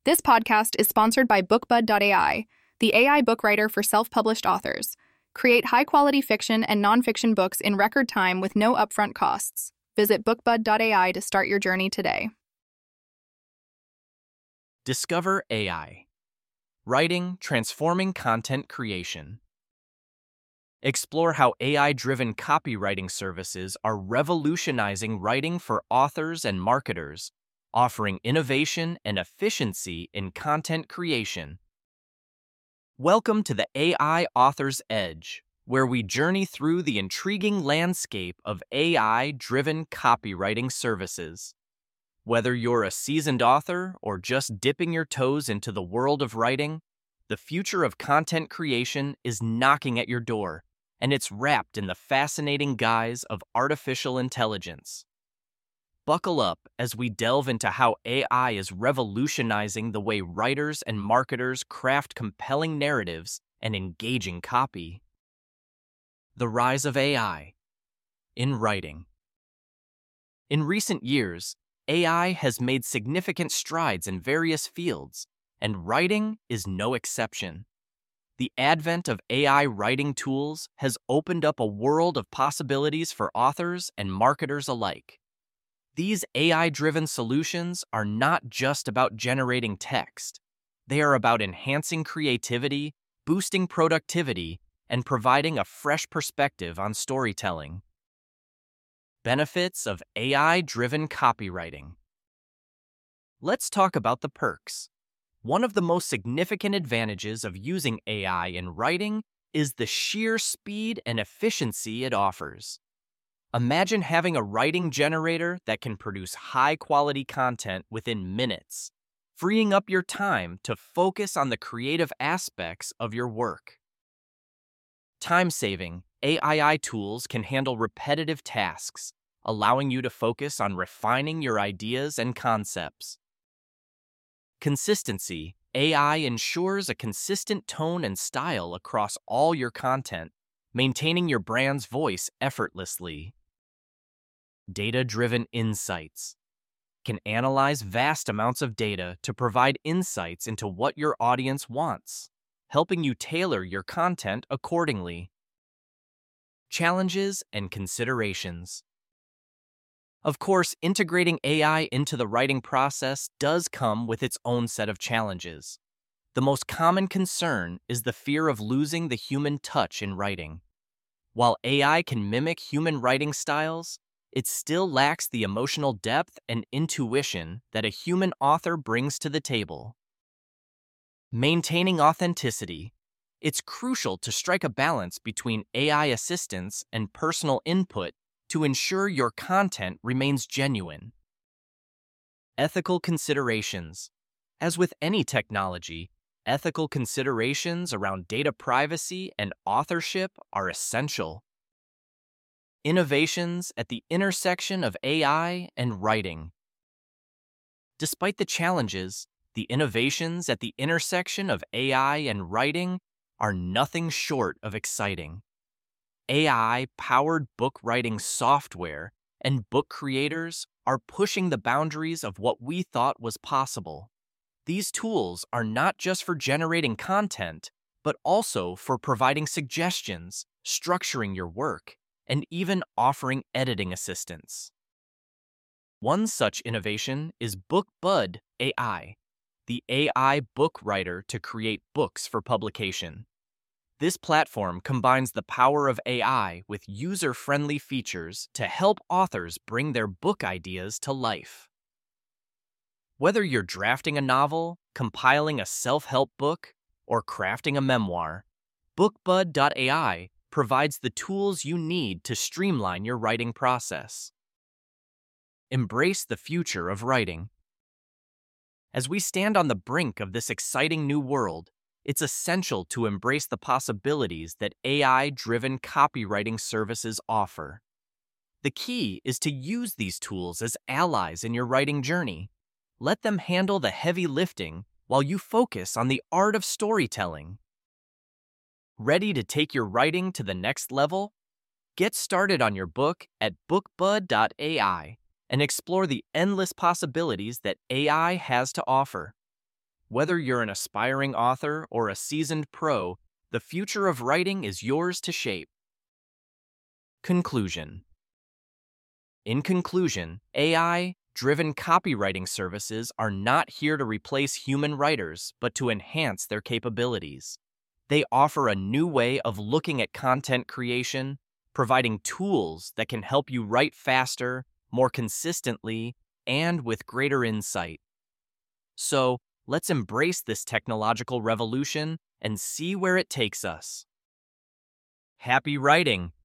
This podcast is sponsored by BookBud.ai, the AI book writer for self-published authors. Create high-quality fiction and nonfiction books in record time with no upfront costs. Visit BookBud.ai to start your journey today. Discover AI. Writing, transforming content creation. Explore how AI-driven copywriting services are revolutionizing writing for authors and marketers, offering innovation and efficiency in content creation. Welcome to the AI Author's Edge, where we journey through the intriguing landscape of AI-driven copywriting services. Whether you're a seasoned author or just dipping your toes into the world of writing, the future of content creation is knocking at your door, and it's wrapped in the fascinating guise of artificial intelligence. Buckle up as we delve into how AI is revolutionizing the way writers and marketers craft compelling narratives and engaging copy. The rise of AI in writing. In recent years, AI has made significant strides in various fields, and writing is no exception. The advent of AI writing tools has opened up a world of possibilities for authors and marketers alike. These AI-driven solutions are not just about generating text. They are about enhancing creativity, boosting productivity, and providing a fresh perspective on storytelling. Benefits of AI-driven copywriting. Let's talk about the perks. One of the most significant advantages of using AI in writing is the sheer speed and efficiency it offers. Imagine having a writing generator that can produce high-quality content within minutes, freeing up your time to focus on the creative aspects of your work. Time-saving, AI tools can handle repetitive tasks, allowing you to focus on refining your ideas and concepts. Consistency, AI ensures a consistent tone and style across all your content, maintaining your brand's voice effortlessly. Data-driven insights can analyze vast amounts of data to provide insights into what your audience wants, helping you tailor your content accordingly. Challenges and considerations. Of course, integrating AI into the writing process does come with its own set of challenges. The most common concern is the fear of losing the human touch in writing. While AI can mimic human writing styles, it still lacks the emotional depth and intuition that a human author brings to the table. Maintaining authenticity. It's crucial to strike a balance between AI assistance and personal input to ensure your content remains genuine. Ethical considerations. As with any technology, ethical considerations around data privacy and authorship are essential. Innovations at the intersection of AI and writing. Despite the challenges, the innovations at the intersection of AI and writing are nothing short of exciting. AI-powered book writing software and book creators are pushing the boundaries of what we thought was possible. These tools are not just for generating content, but also for providing suggestions, structuring your work, and even offering editing assistance. One such innovation is BookBud AI, the AI book writer to create books for publication. This platform combines the power of AI with user-friendly features to help authors bring their book ideas to life. Whether you're drafting a novel, compiling a self-help book, or crafting a memoir, BookBud.ai provides the tools you need to streamline your writing process. Embrace the future of writing. As we stand on the brink of this exciting new world, it's essential to embrace the possibilities that AI-driven copywriting services offer. The key is to use these tools as allies in your writing journey. Let them handle the heavy lifting while you focus on the art of storytelling. Ready to take your writing to the next level? Get started on your book at bookbud.ai and explore the endless possibilities that AI has to offer. Whether you're an aspiring author or a seasoned pro, the future of writing is yours to shape. Conclusion. In conclusion, AI-driven copywriting services are not here to replace human writers, but to enhance their capabilities. They offer a new way of looking at content creation, providing tools that can help you write faster, more consistently, and with greater insight. So, let's embrace this technological revolution and see where it takes us. Happy writing!